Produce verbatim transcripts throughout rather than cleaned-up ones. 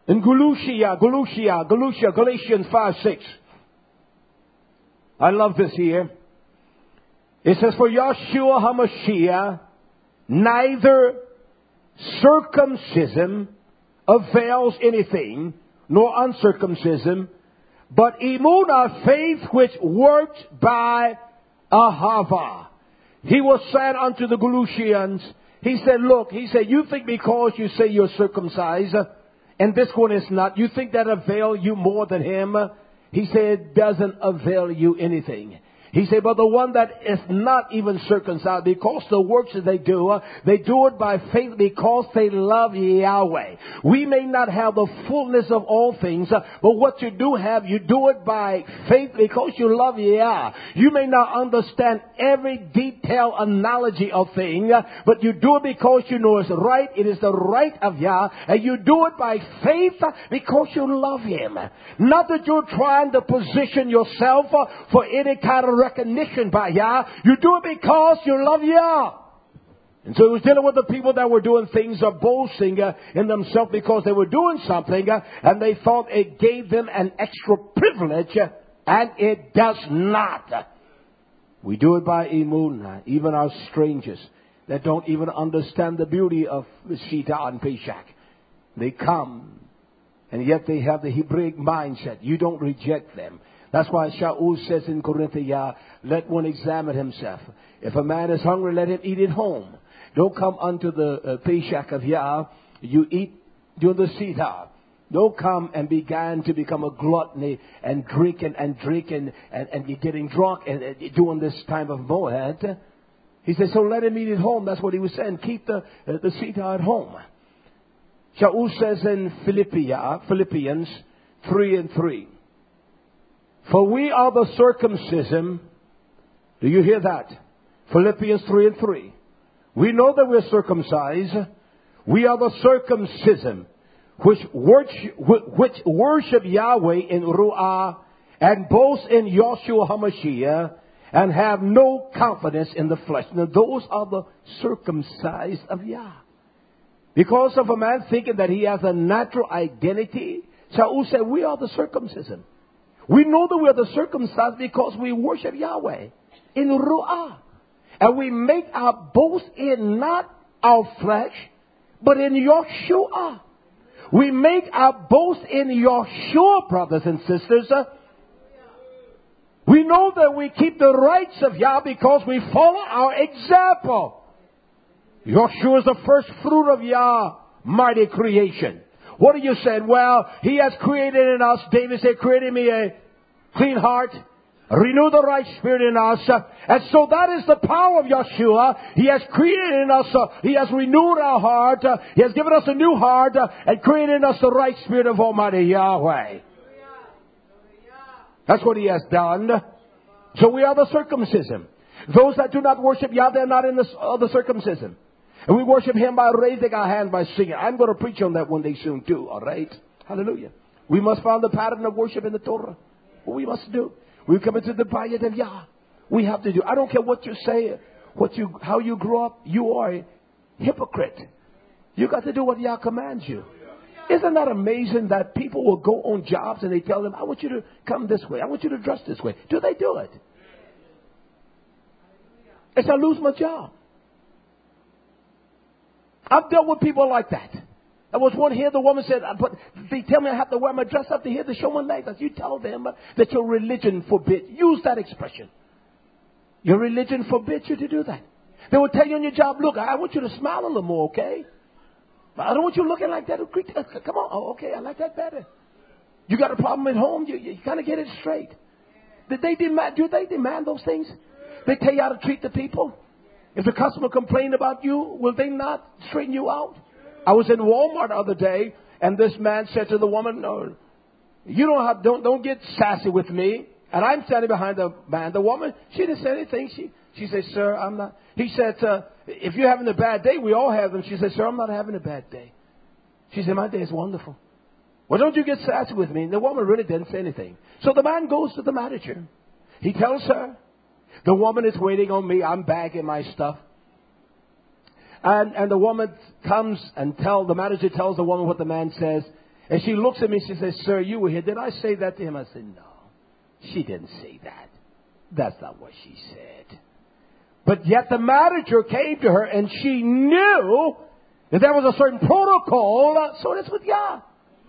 In Galatia, Galatia, Galatia, Galatians five, six. I love this here. It says, for Yahshua HaMashiach, neither circumcision avails anything, nor uncircumcision, but emunah, faith which works by ahava. He was said unto the Galatians, he said, look, he said, you think because you say you're circumcised, and this one is not, you think that avail you more than him? He said, it doesn't avail you anything. He said, but the one that is not even circumcised, because the works that they do, uh, they do it by faith because they love Yahweh. We may not have the fullness of all things, uh, but what you do have, you do it by faith because you love Yah. You may not understand every detailed analogy of thing, uh, but you do it because you know it's right. It is the right of Yah, and you do it by faith uh, because you love Him. Not that you're trying to position yourself uh, for any kind of recognition by Yah. You do it because you love Yah. And so he was dealing with the people that were doing things or boasting uh, in themselves because they were doing something uh, and they thought it gave them an extra privilege, uh, and it does not. We do it by emunah. Even our strangers that don't even understand the beauty of Shita and Peshach, they come and yet they have the Hebraic mindset. You don't reject them. That's why Shaul says in Corinthians, let one examine himself. If a man is hungry, let him eat at home. Don't come unto the uh, Peshach of Yah. You eat during the Sita. Don't come and begin to become a gluttony and drinking and drinking and, and you're getting drunk and, and doing this time of Moed. He says, so let him eat at home. That's what he was saying. Keep the, uh, the Sita at home. Shaul says in Philippia, Philippians three and three. For we are the circumcision. Do you hear that? Philippians three and three. We know that we're circumcised. We are the circumcision which worship, which worship Yahweh in Ruah and boast in Yahshua HaMashiach and have no confidence in the flesh. Now those are the circumcised of Yah. Because of a man thinking that he has a natural identity, Shaul said, we are the circumcision. We know that we are the circumcised because we worship Yahweh in Ruah. And we make our boast in not our flesh, but in Yahshua. We make our boast in Yahshua, brothers and sisters. We know that we keep the rights of Yah because we follow our example. Yahshua is the first fruit of Yah, mighty creation. What are you saying? Well, He has created in us, David said, created me a clean heart, renew the right spirit in us. And so that is the power of Yahshua. He has created in us, uh, He has renewed our heart. Uh, he has given us a new heart uh, and created in us the right spirit of Almighty Yahweh. That's what He has done. So we are the circumcision. Those that do not worship Yah, they are not in the, uh, the circumcision. And we worship Him by raising our hand, by singing. I'm going to preach on that one day soon too, all right? Hallelujah. We must follow the pattern of worship in the Torah. What we must do. We come into the Bayat of Yah. We have to do. I don't care what you say, what you, how you grew up. You are a hypocrite. You got to do what Yah commands you. Isn't that amazing that people will go on jobs and they tell them, I want you to come this way. I want you to dress this way. Do they do it? It's I lose my job. I've dealt with people like that. There was one here, the woman said, but they tell me I have to wear my dress up to here to show my legs. As you tell them that your religion forbids. Use that expression. Your religion forbids you to do that. They will tell you on your job, look, I want you to smile a little more, okay? I don't want you looking like that. Come on. Oh, okay, I like that better. You got a problem at home, you, you kind of get it straight. Did they demand, do they demand those things? They tell you how to treat the people. If the customer complained about you, will they not straighten you out? I was in Walmart the other day, and this man said to the woman, no, you don't have, don't, don't get sassy with me. And I'm standing behind the man. The woman, she didn't say anything. She, she said, sir, I'm not. He said, uh, if you're having a bad day, we all have them. She said, sir, I'm not having a bad day. She said, my day is wonderful. Well, don't you get sassy with me. And the woman really didn't say anything. So the man goes to the manager. He tells her, the woman is waiting on me. I'm bagging my stuff. And, and the woman comes and tell, the manager tells the woman what the man says. And she looks at me, she says, sir, you were here. Did I say that to him? I said, no, she didn't say that. That's not what she said. But yet the manager came to her and she knew that there was a certain protocol. So it is with Yah.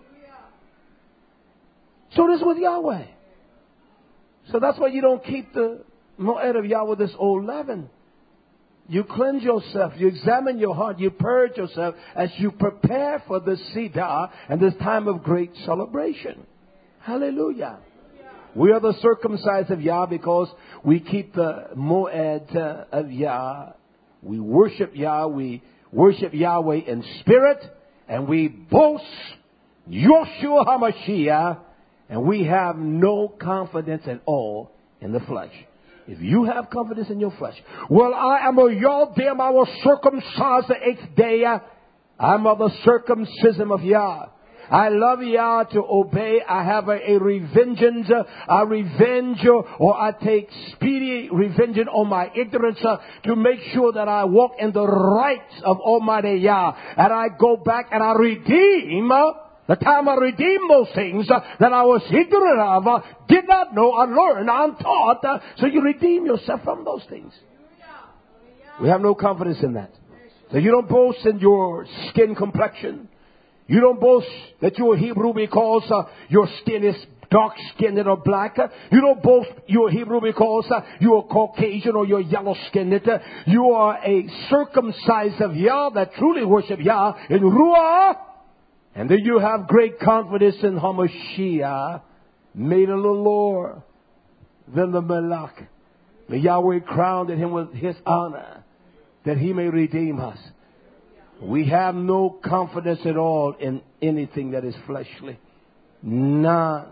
So it is with Yahweh. So that's why you don't keep the Moed of Yah with this old leaven. You cleanse yourself. You examine your heart. You purge yourself as you prepare for the Seder and this time of great celebration. Hallelujah. We are the circumcised of Yah because we keep the Moed uh, of Yah. We worship Yah. We worship Yahweh in spirit. And we boast Yoshua HaMashiach. And we have no confidence at all in the flesh. If you have confidence in your flesh, well, I am a Yodim, I was circumcised the eighth day. I'm of the circumcision of Yah. I love Yah to obey. I have a, a revengeance, a revenge, or I take speedy revenge on my ignorance uh, to make sure that I walk in the rights of Almighty Yah. And I go back and I redeem uh, the time I redeem those things uh, that I was ignorant of, uh, did not know, unlearned, untaught. Uh, so you redeem yourself from those things. We have no confidence in that. So you don't boast in your skin complexion. You don't boast that you're a Hebrew because uh, your skin is dark-skinned or black. You don't boast you're a Hebrew because uh, you're a Caucasian or you're yellow-skinned. You are a circumcised of Yah that truly worship Yah in Ruah. And then you have great confidence in HaMashiach, made a little lower than the Malach. The Yahweh crowned him with his honor that he may redeem us. We have no confidence at all in anything that is fleshly. None.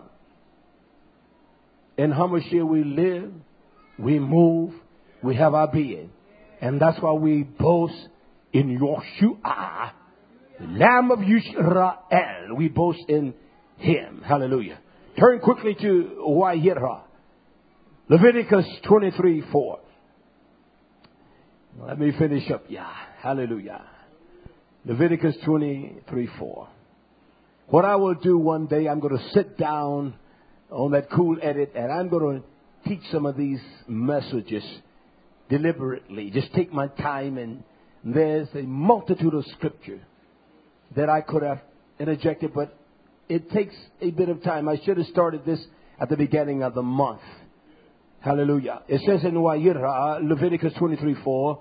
In HaMashiach we live, we move, we have our being. And that's why we boast in Yoshua, the Lamb of Yisrael. We boast in him. Hallelujah. Turn quickly to Wayirah. Leviticus twenty-three four. Let me finish up. Yeah. Hallelujah. Leviticus twenty-three four. What I will do one day, I'm going to sit down on that cool edit and I'm going to teach some of these messages deliberately. Just take my time, and there's a multitude of scripture that I could have interjected, but it takes a bit of time. I should have started this at the beginning of the month. Hallelujah. It says in Wayirah, Leviticus twenty-three four,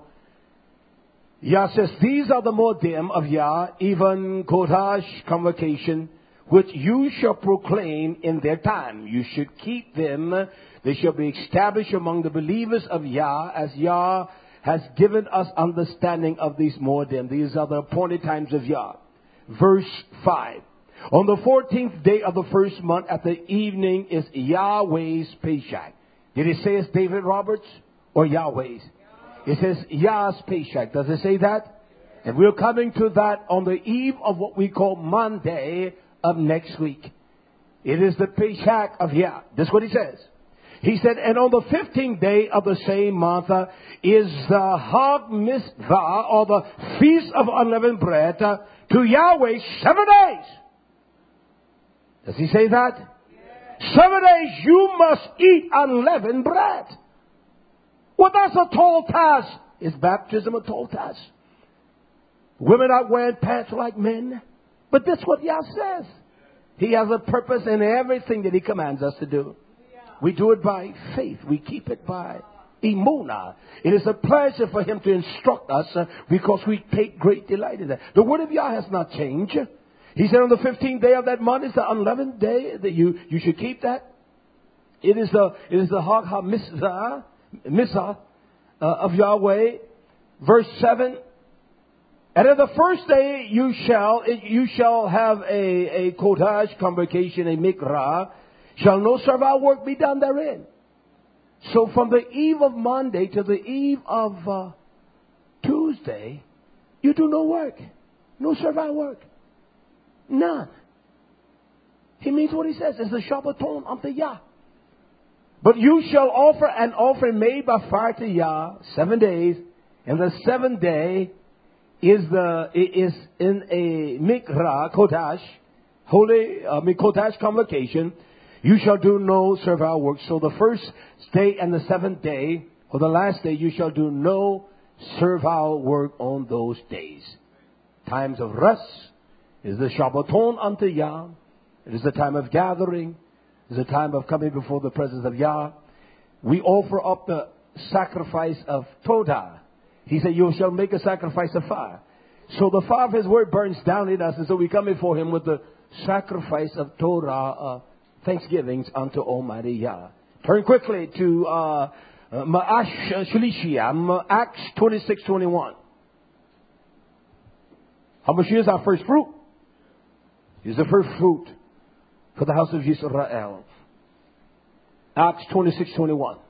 Yah says, these are the Modim of Yah, even Kodesh convocation, which you shall proclaim in their time. You should keep them. They shall be established among the believers of Yah, as Yah has given us understanding of these Modim. These are the appointed times of Yah. Verse five. On the fourteenth day of the first month at the evening is Yahweh's Pesach. Did it say it's David Roberts or Yahweh's? It says Yah's Pesach. Does it say that? And we're coming to that on the eve of what we call Monday of next week. It is the Pesach of Yah. That's what he says. He said, and on the fifteenth day of the same month uh, is the Hag Mitzvah, or the Feast of Unleavened Bread, uh, to Yahweh seven days. Does he say that? Yes. Seven days you must eat unleavened bread. Well, that's a tall task. Is baptism a tall task? Women are wearing pants like men. But that's what Yah says. He has a purpose in everything that he commands us to do. We do it by faith. We keep it by emunah. It is a pleasure for him to instruct us uh, because we take great delight in that. The word of Yah has not changed. He said on the fifteenth day of that month is the unleavened day that you, you should keep that. It is the, it is the Hag HaMitzvah, Mitzvah uh, of Yahweh. Verse seven. And on the first day you shall, you shall have a, a Kodesh convocation, a Mikra. Shall no servile work be done therein. So from the eve of Monday to the eve of uh, Tuesday, you do no work. No servile work. None. He means what he says. It's the Shabbaton unto Yah. But you shall offer an offering made by fire to Yah seven days. And the seventh day is the is in a Mikra, Kodesh. holy uh, Mikodesh convocation, you shall do no servile work. So the first day and the seventh day, or the last day, you shall do no servile work on those days. Times of rest is the Shabbaton unto Yah. It is the time of gathering. It is the time of coming before the presence of Yah. We offer up the sacrifice of Todah. He said, you shall make a sacrifice of fire. So the fire of His word burns down in us, and so we come before Him with the sacrifice of Torah, uh, thanksgivings unto Almighty Yah. Turn quickly to uh, Ma'ash Shalishiyah, Acts twenty-six twenty-one. Hamashiach is our first fruit. He's the first fruit for the house of Yisrael. Acts twenty-six twenty-one.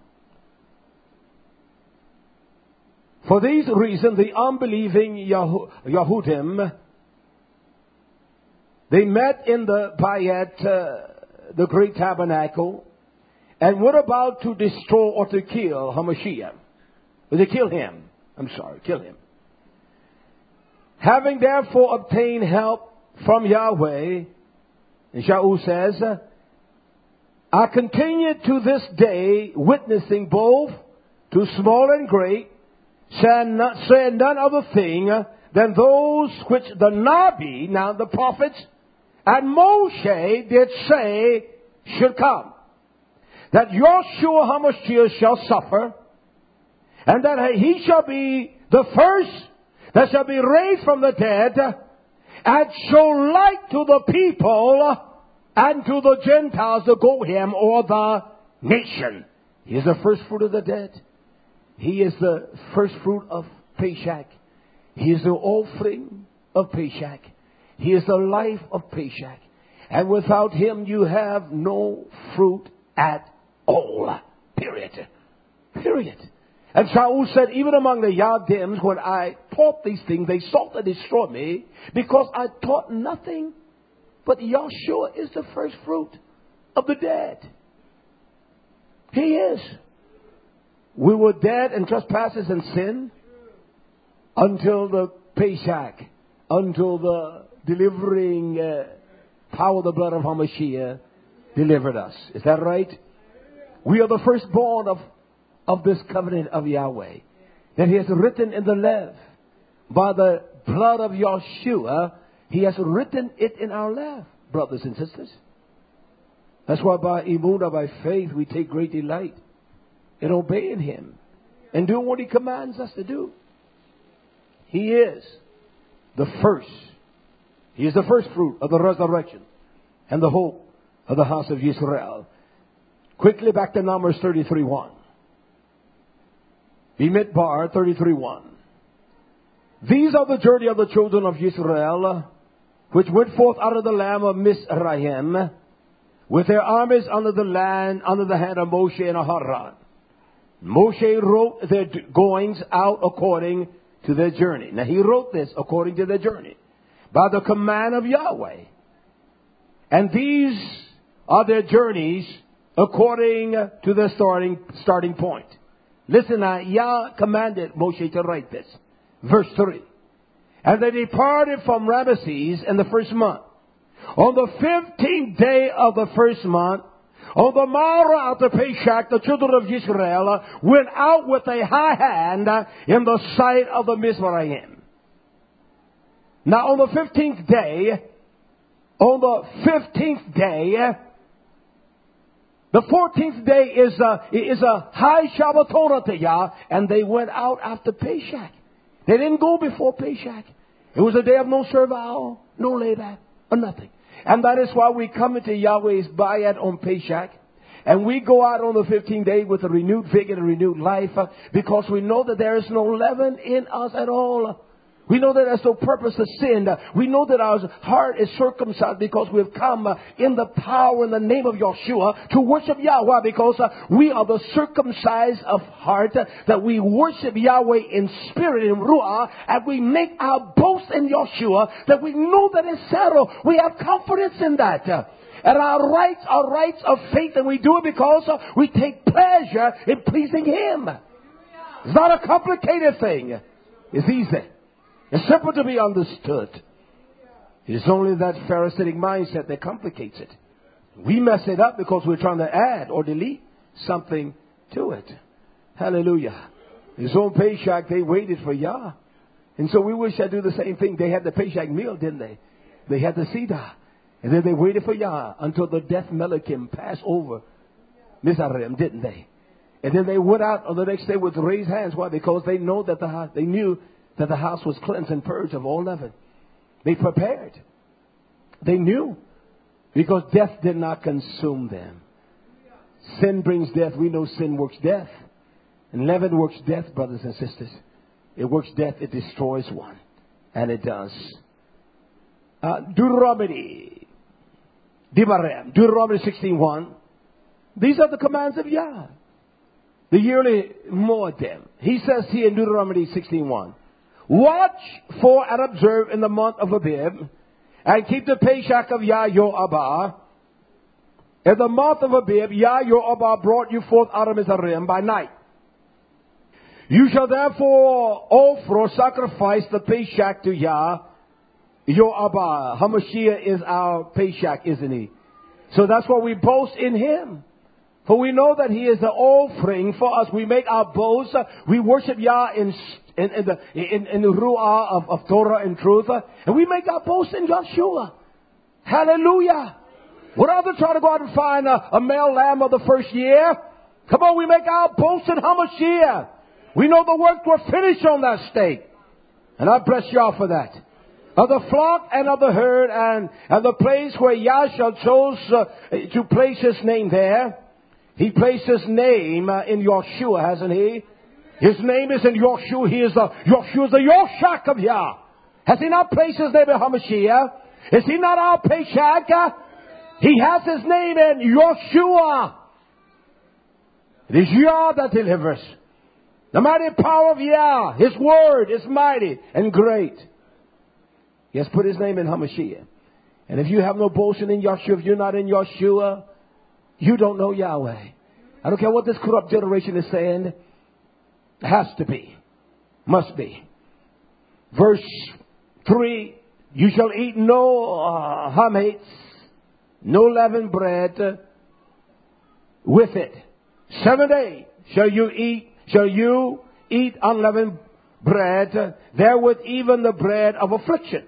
For these reasons, the unbelieving Yahu- Yahudim, they met in the Bayat, uh, the great tabernacle, and were about to destroy or to kill Hamashiach. Or to kill him. I'm sorry, kill him. Having therefore obtained help from Yahweh, and Shaul says, I continue to this day witnessing both to small and great, saying none other thing than those which the Nabi, now the prophets, and Moshe did say should come. That Yahshua HaMashiach shall suffer, and that he shall be the first that shall be raised from the dead, and show light to the people and to the Gentiles, the Goyim, or the nation. He is the first fruit of the dead. He is the first fruit of Peshach. He is the offering of Peshach. He is the life of Peshach. And without Him you have no fruit at all. Period. Period. And Shaul said, even among the Yadim, when I taught these things, they sought to destroy me because I taught nothing but Yahshua is the first fruit of the dead. He is. We were dead in trespasses and sin until the Peshach, until the delivering uh, power of the blood of Hamashiach delivered us. Is that right? We are the firstborn of, of this covenant of Yahweh that He has written in the Lev. By the blood of Yahshua, He has written it in our Lev, brothers and sisters. That's why by Emunah, by faith, we take great delight in obeying Him and doing what He commands us to do. He is the first. He is the first fruit of the resurrection and the hope of the house of Israel. Quickly back to Numbers thirty-three one. Bimidbar thirty-three one. These are the journey of the children of Israel, which went forth out of the land of Mizraim, with their armies under the land, under the hand of Moshe and Aharon. Moshe wrote their goings out according to their journey. Now he wrote this according to their journey, by the command of Yahweh. And these are their journeys according to their starting, starting point. Listen now, Yah commanded Moshe to write this. Verse three. And they departed from Ramesses in the first month. On the fifteenth day of the first month, on the morrow after Peshach, the children of Israel went out with a high hand in the sight of the Mizraim. Now on the fifteenth day, on the fifteenth day, the fourteenth day is a, is a high Shabbaton to Yah, and they went out after Peshach. They didn't go before Peshach. It was a day of no servile, no layback, or nothing. And that is why we come into Yahweh's Bayat on Peshach. And we go out on the fifteenth day with a renewed vigor and renewed life, uh, because we know that there is no leaven in us at all. We know that there's no purpose to sin. We know that our heart is circumcised because we've come uh, in the power in the name of Yahshua to worship Yahweh, because uh, we are the circumcised of heart, uh, that we worship Yahweh in spirit and ruah, and we make our boast in Yahshua, that we know that it's settled. We have confidence in that. Uh, and our rights are rights of faith, and we do it because uh, we take pleasure in pleasing Him. It's not a complicated thing. It's easy. It's simple to be understood. It's only that Pharisaic mindset that complicates it. We mess it up because we're trying to add or delete something to it. Hallelujah. His own Pesach, they waited for Yah. And so we wish I'd do the same thing. They had the Pesach meal, didn't they? They had the Seder. And then they waited for Yah until the death Melachim passed over Mizraim, didn't they? And then they went out on the next day with raised hands. Why? Because they know that the house, they knew that the house was cleansed and purged of all leaven. They prepared. They knew. Because death did not consume them. Sin brings death. We know sin works death. And leaven works death, brothers and sisters. It works death. It destroys one. And it does. Uh, Deuteronomy. Devarim. Deuteronomy sixteen one. These are the commands of Yah. The yearly Moedim. He says here in Deuteronomy sixteen one. Watch for and observe in the month of Abib. And keep the Pesach of Yah your Abba. In the month of Abib, Yah your Abba brought you forth out of Mizraim by night. You shall therefore offer or sacrifice the Pesach to Yah your Abba. Hamashiach is our Pesach, isn't he? So that's why we boast in him. For we know that he is the offering for us. We make our boast. We worship Yah in in, in the in, in the ruah of, of Torah and truth. And we make our boast in Yeshua. Hallelujah. What other try to go out and find a, a male lamb of the first year? Come on, we make our boast in Hamashiach. We know the works were finished on that stake. And I bless Yah for that. Of the flock and of the herd and, and the place where Yah shall chose uh, to place his name there. He placed his name uh, in Yeshua, hasn't he? His name is in Yeshua. He is the Yeshua is the Yoshak of Yah. Has he not placed his name in Hamashiach? Is he not our Pesach? He has his name in Yeshua. It is Yah that delivers. The mighty power of Yah. His word is mighty and great. He has put his name in Hamashiach. And if you have no boasting in Yeshua, if you're not in Yeshua, you don't know Yahweh. I don't care what this corrupt generation is saying. It has to be. Must be. Verse three. You shall eat no uh, hametz, no leavened bread with it. Seven days shall you eat, shall you eat unleavened bread, therewith even the bread of affliction.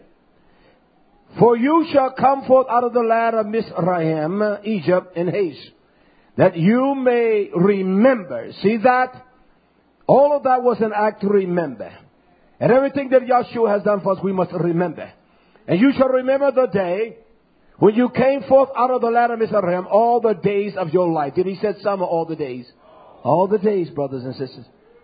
For you shall come forth out of the land of Mizraim, Egypt, in haste, that you may remember. See that? All of that was an act to remember. And everything that Yeshua has done for us, we must remember. And you shall remember the day when you came forth out of the land of Mizraim, all the days of your life. Did he say some or all the days? All the days, brothers and sisters.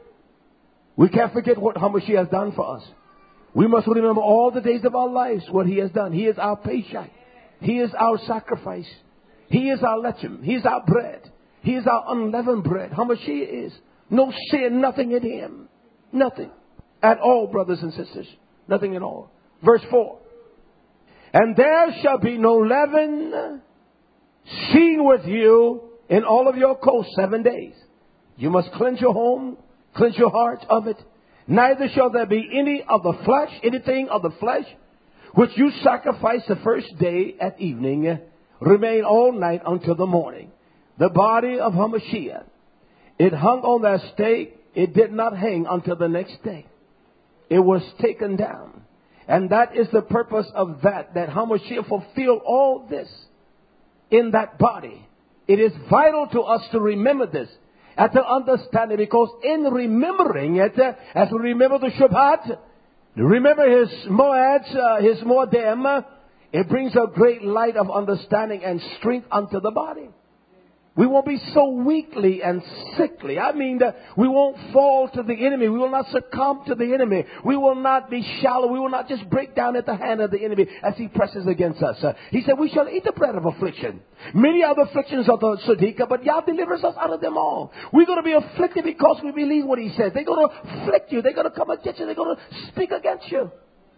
We can't forget what Hamashiach has done for us. We must remember all the days of our lives, what he has done. He is our Pesach. He is our sacrifice. He is our lechem. He is our bread. He is our unleavened bread. Hamashiach is. No sin, nothing in him. Nothing. At all, brothers and sisters. Nothing at all. Verse four. And there shall be no leaven seen with you in all of your coasts seven days. You must cleanse your home, cleanse your heart of it. Neither shall there be any of the flesh, anything of the flesh, which you sacrifice the first day at evening, remain all night until the morning. The body of Hamashiach, it hung on that stake. It did not hang until the next day. It was taken down. And that is the purpose of that, that Hamashiach fulfilled all this in that body. It is vital to us to remember this and to understand it, because in remembering it, uh, as we remember the Shabbat, remember his Moeds, uh, his Moedim, uh, it brings a great light of understanding and strength unto the body. We won't be so weakly and sickly. I mean, that we won't fall to the enemy. We will not succumb to the enemy. We will not be shallow. We will not just break down at the hand of the enemy as he presses against us. Uh, he said, we shall eat the bread of affliction. Many are the afflictions of the Tzaddik, but Yah delivers us out of them all. We're going to be afflicted because we believe what he says. They're going to afflict you. They're going to come against you. They're going to speak against you.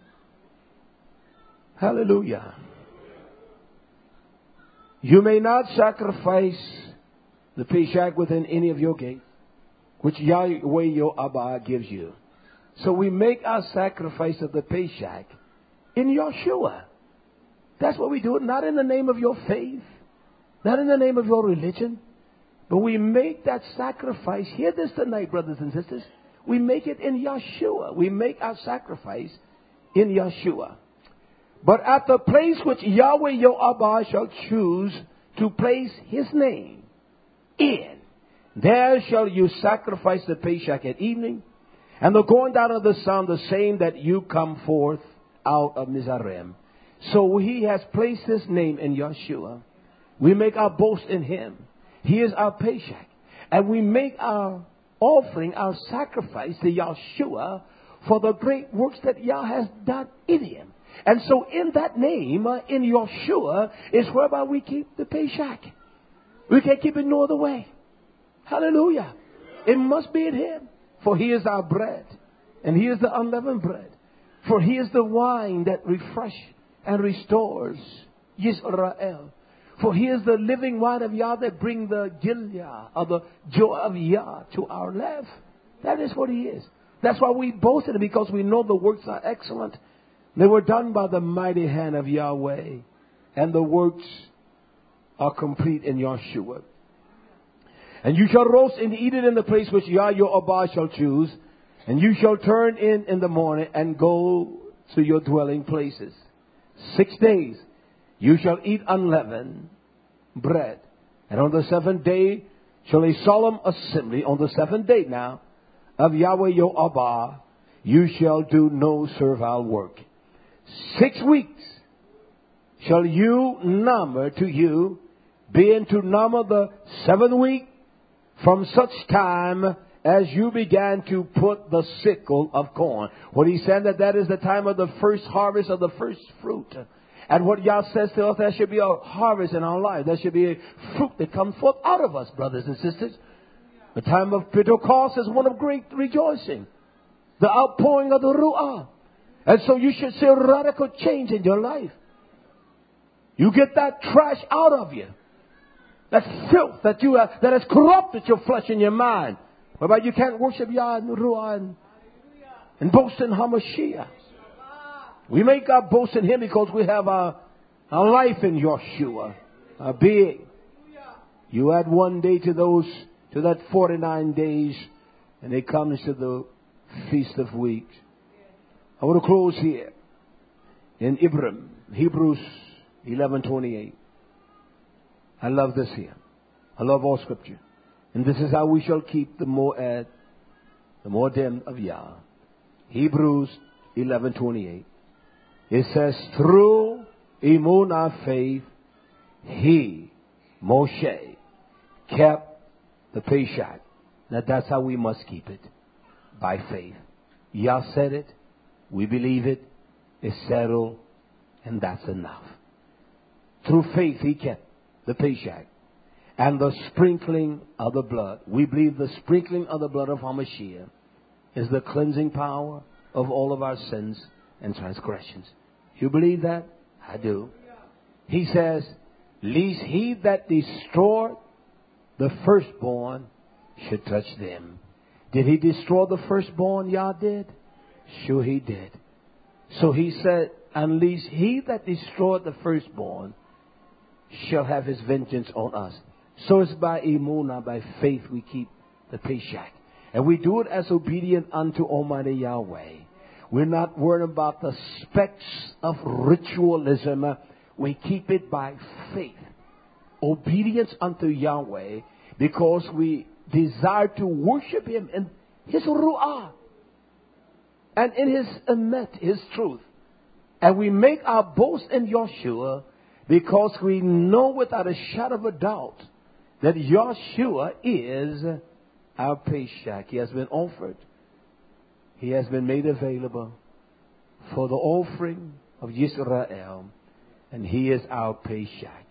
Hallelujah. You may not sacrifice the Pesach within any of your gates, which Yahweh your Abba gives you. So we make our sacrifice of the Pesach in Yeshua. That's what we do. Not in the name of your faith. Not in the name of your religion. But we make that sacrifice. Hear this tonight, brothers and sisters. We make it in Yeshua. We make our sacrifice in Yeshua. But at the place which Yahweh your Abba shall choose to place his name in, there shall you sacrifice the Pesach at evening, and the going down of the sun, the same that you come forth out of Mizraim. So he has placed his name in Yeshua. We make our boast in him. He is our Pesach. And we make our offering, our sacrifice to Yeshua for the great works that Yah has done in him. And so in that name, uh, in Yeshua, is whereby we keep the Pesach. We can't keep it no other way. Hallelujah. It must be in him. For he is our bread. And he is the unleavened bread. For he is the wine that refreshes and restores Yisrael. For he is the living wine of Yah that bring the Gilead, or the joy of Yah, to our life. That is what he is. That's why we boast in it, because we know the works are excellent. They were done by the mighty hand of Yahweh. And the works are complete in Yeshua. And you shall roast and eat it in the place which Yah your Abba shall choose. And you shall turn in in the morning and go to your dwelling places. Six days you shall eat unleavened bread. And on the seventh day shall a solemn assembly, on the seventh day now, of Yahweh your Abba, you shall do no servile work. Six weeks shall you number to you, being to number the seventh week, from such time as you began to put the sickle of corn. What he said, that that is the time of the first harvest of the first fruit. And what Yah says to us, there should be a harvest in our life. There should be a fruit that comes forth out of us, brothers and sisters. The time of Pentecost is one of great rejoicing. The outpouring of the Ruah. And so you should see a radical change in your life. You get that trash out of you. That filth that you have, that has corrupted your flesh and your mind. Whereby you can't worship Yah and Ruah and, and boast in HaMashiach. We make our boast in him because we have our, our life in Yeshua. Our being. You add one day to those, to that forty-nine days, and it comes to the Feast of Weeks. I want to close here in Ibram, Hebrews eleven twenty-eight. I love this here. I love all scripture. And this is how we shall keep the Moed, the Moedim of Yah. Hebrews eleven twenty-eight. It says, through Emunah faith, he, Moshe, kept the Pesach. Now that's how we must keep it. By faith. Yah said it. We believe it. It's settled. And that's enough. Through faith he kept the Pesach. And the sprinkling of the blood. We believe the sprinkling of the blood of HaMashiach is the cleansing power of all of our sins and transgressions. You believe that? I do. He says, lest he that destroyed the firstborn should touch them. Did he destroy the firstborn? Yah did. Sure he did. So he said, unless he that destroyed the firstborn shall have his vengeance on us. So it's by Emunah, by faith, we keep the Pesach. And we do it as obedient unto Almighty Yahweh. We're not worried about the specks of ritualism. We keep it by faith. Obedience unto Yahweh, because we desire to worship him in his Ruah and in his emet, his truth. And we make our boast in Yeshua because we know without a shadow of a doubt that Yeshua is our Pesach. He has been offered. He has been made available for the offering of Yisrael. And he is our Pesach.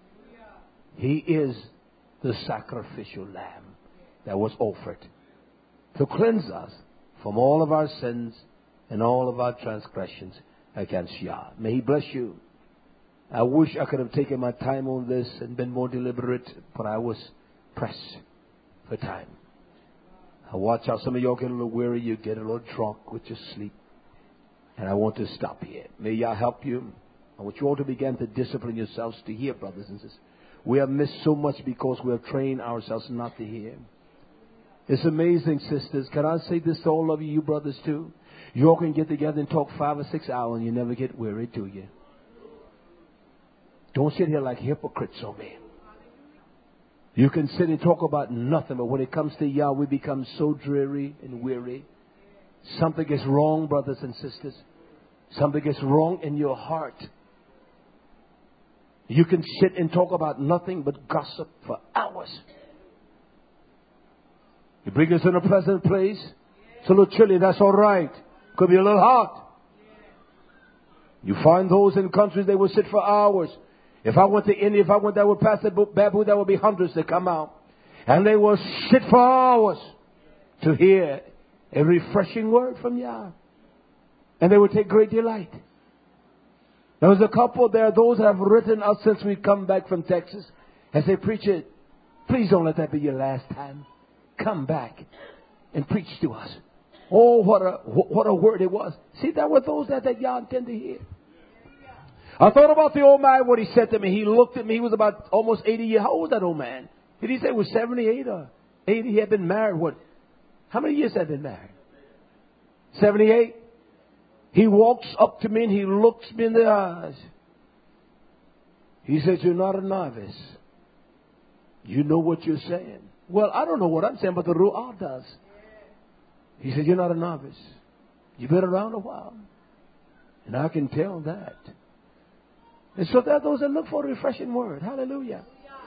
He is the sacrificial lamb that was offered to cleanse us from all of our sins and all of our transgressions against Yah. May he bless you. I wish I could have taken my time on this and been more deliberate, but I was pressed for time. I watch how some of y'all get a little weary, you get a little drunk with your sleep. And I want to stop here. May Yah help you I want you all to begin to discipline yourselves to hear, brothers and sisters. We have missed so much because we have trained ourselves not to hear. It's amazing, sisters. Can I say this to all of you, you brothers too? You all can get together and talk five or six hours and you never get weary, do you? Don't sit here like hypocrites, oh man. You can sit and talk about nothing, but when it comes to Yah, we become so dreary and weary. Something is wrong, brothers and sisters. Something is wrong in your heart. You can sit and talk about nothing but gossip for hours. You bring us in a pleasant place. It's a little chilly, that's all right. Could be a little hot. You find those in countries, they will sit for hours. If I went to India, if I went there with Pastor Babu, there would be hundreds that come out. And they will sit for hours to hear a refreshing word from Yah. And they would take great delight. There was a couple there, those that have written us since we come back from Texas. And say, preacher, please don't let that be your last time. Come back and preach to us. Oh, what a what a word it was. See, there were those that, that Yah intended to hear. I thought about the old man, what he said to me. He looked at me. He was about almost eighty years. How old was that old man? Did he say he was seventy-eight or eighty? He had been married. What? How many years had been married? seventy-eight. He walks up to me and he looks me in the eyes. He says, you're not a novice. You know what you're saying. Well, I don't know what I'm saying, but the Ru'ah does. He said, you're not a novice. You've been around a while. And I can tell that. And so there are those that look for a refreshing word. Hallelujah.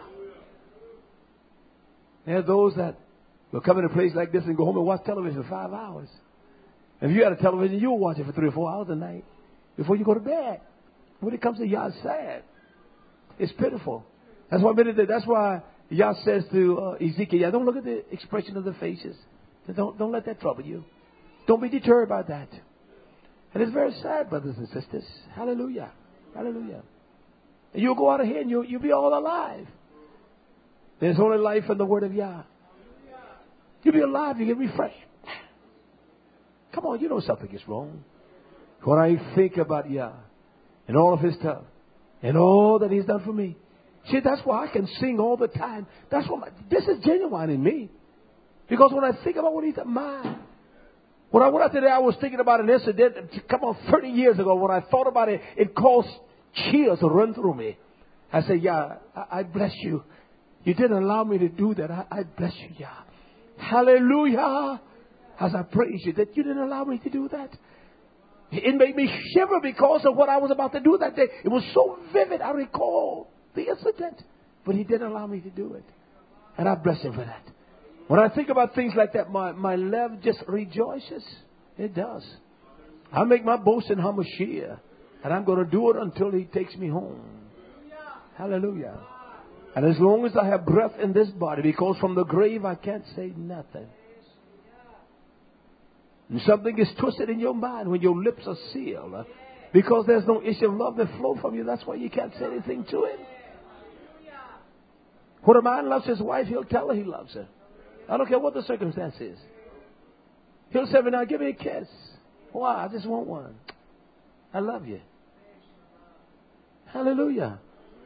There are those that will come in a place like this and go home and watch television for five hours. If you had a television, you'll watch it for three or four hours a night before you go to bed. When it comes to Yah, it's sad. It's pitiful. That's why, that's why Yah says to uh, Ezekiel, Yah, don't look at the expression of the faces. Don't, don't let that trouble you. Don't be deterred by that. And it's very sad, brothers and sisters. Hallelujah. Hallelujah. And you'll go out of here and you'll, you'll be all alive. There's only life in the word of Yah. You'll be alive. You get refreshed. Come on, you know something is wrong. When I think about Yah and all of His stuff and all that He's done for me. See, that's why I can sing all the time. That's what my, this is genuine in me. Because when I think about what He's done, my, when I went out today, I was thinking about an incident, come on, thirty years ago. When I thought about it, it caused chills to run through me. I said, Yah, I, I bless you. You didn't allow me to do that. I, I bless you, Yah. Hallelujah. As I praise you that you didn't allow me to do that. It made me shiver because of what I was about to do that day. It was so vivid. I recall the incident. But He didn't allow me to do it. And I bless Him for that. When I think about things like that, my, my love just rejoices. It does. I make my boast in Hamashiach. And I'm going to do it until He takes me home. Hallelujah. And as long as I have breath in this body, because from the grave I can't say nothing. And something is twisted in your mind when your lips are sealed. Uh, because there's no issue of love that flow from you. That's why you can't say anything to it. When a man loves his wife, he'll tell her he loves her. I don't care what the circumstance is. He'll say, now give me a kiss. Why? I just want one. I love you. Hallelujah.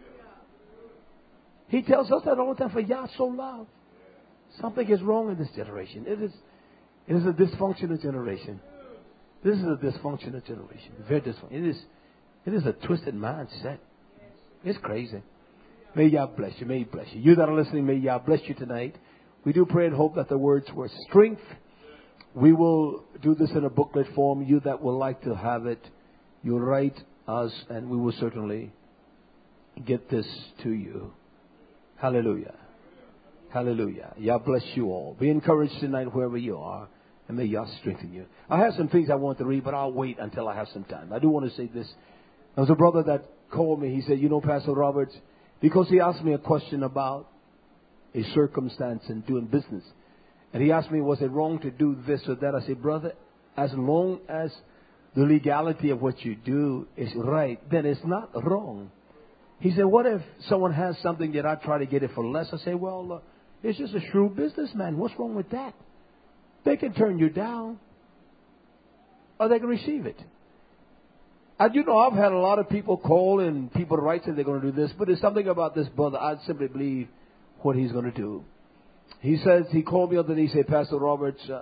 He tells us that all the time, for Yah so loved. Something is wrong in this generation. It is, it is a dysfunctional generation. This is a dysfunctional generation. Very dysfunctional. It is, it is a twisted mindset. It's crazy. May Yah bless you. May He bless you. You that are listening, may Yah bless you tonight. We do pray and hope that the words were strength. We will do this in a booklet form. You that would like to have it, you write us and we will certainly get this to you. Hallelujah. Hallelujah. Yah bless you all. Be encouraged tonight wherever you are. And may Yah strengthen you. I have some things I want to read, but I'll wait until I have some time. I do want to say this. There was a brother that called me. He said, you know, Pastor Roberts, because he asked me a question about a circumstance in doing business. And he asked me, was it wrong to do this or that? I said, brother, as long as the legality of what you do is right, then it's not wrong. He said, what if someone has something that I try to get it for less? I say, well, uh, it's just a shrewd businessman. What's wrong with that? They can turn you down or they can receive it. And you know, I've had a lot of people call and people write say they're going to do this, but there's something about this brother. I simply believe what he's going to do. He says, he called me the other day, he said, Pastor Roberts, uh,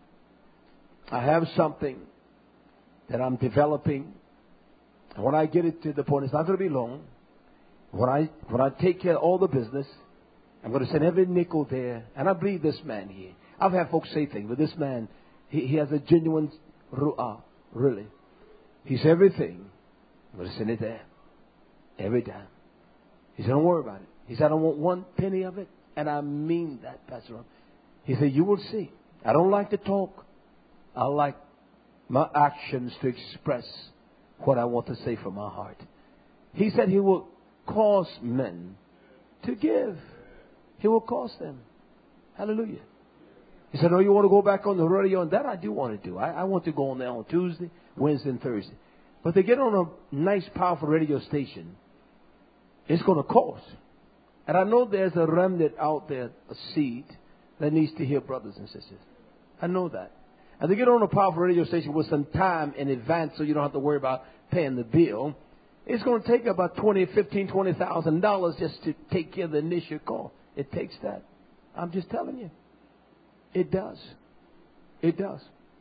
I have something that I'm developing. And when I get it to the point, it's not going to be long. When I, when I take care of all the business, I'm going to send every nickel there. And I believe this man here. I've had folks say things, but this man, he, he has a genuine ru'ah, really. He's everything. I'm going to send it there. Every time. He said, don't worry about it. He said, I don't want one penny of it. And I mean that, Pastor Ron. He said, you will see. I don't like to talk. I like my actions to express what I want to say from my heart. He said he will cause men to give. He will cause them. Hallelujah. He said, oh, you want to go back on the radio? And that I do want to do. I, I want to go on there on Tuesday, Wednesday, and Thursday. But to get on a nice, powerful radio station, it's going to cost. And I know there's a remnant out there, a seed, that needs to hear brothers and sisters. I know that. And to get on a powerful radio station with some time in advance so you don't have to worry about paying the bill, it's going to take about twenty, fifteen, twenty thousand dollars just to take care of the initial call. It takes that. I'm just telling you. It does. It does.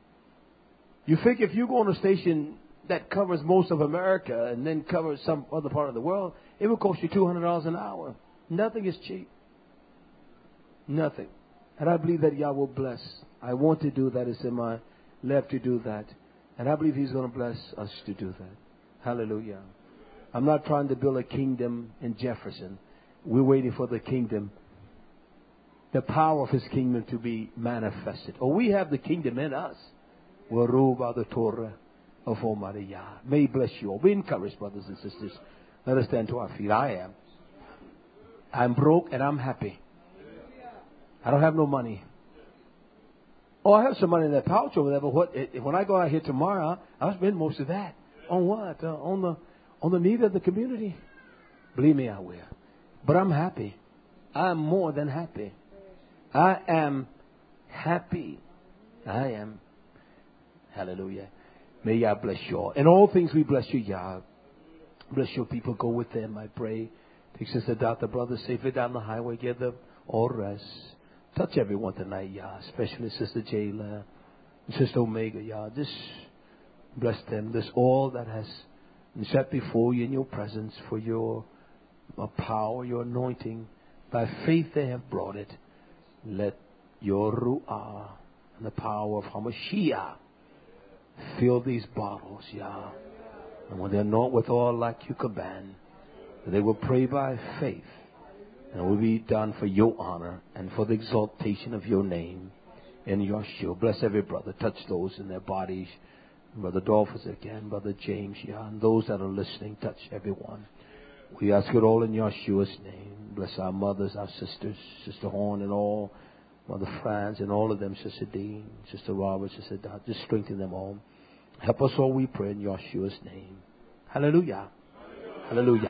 You think if you go on a station that covers most of America and then covers some other part of the world, it will cost you two hundred dollars an hour. Nothing is cheap. Nothing. And I believe that Yah will bless. I want to do that. It's in my left to do that. And I believe He's going to bless us to do that. Hallelujah. I'm not trying to build a kingdom in Jefferson. We're waiting for the kingdom, the power of His kingdom to be manifested. Oh, we have the kingdom in us. We're ruled by the Torah of Almighty Yah. May He bless you all. Be encouraged, brothers and sisters. Let us stand to our feet. I am. I'm broke and I'm happy. I don't have no money. Oh, I have some money in that pouch over there, but what, when I go out here tomorrow, I'll spend most of that. On what? Uh, on the on the need of the community. Believe me, I will. But I'm happy. I'm more than happy. I am happy. I am. Hallelujah. May Yah bless you all. In all things we bless you, Yah. Bless your people. Go with them, I pray. Take Sister Doctor, brother, safely down the highway. Give them all rest. Touch everyone tonight, Yah. Especially Sister Jayla and Sister Omega, Yah. Just bless them. This all that has been set before you in your presence for your uh, power, your anointing. By faith they have brought it. Let your Ru'ah and the power of Hamashiach fill these bottles, Yah. And when they're not with all like you command, they will pray by faith. And it will be done for your honor and for the exaltation of your name in Yahshua. Bless every brother. Touch those in their bodies. Brother Dolphus again, Brother James, yeah, and those that are listening, touch everyone. We ask it all in Yahshua's name. Bless our mothers, our sisters, Sister Horn and all, Mother Franz and all of them, Sister Dean, Sister Robert, Sister Dot. Just strengthen them all. Help us all, we pray, in Yahshua's name. Hallelujah. Hallelujah. Hallelujah.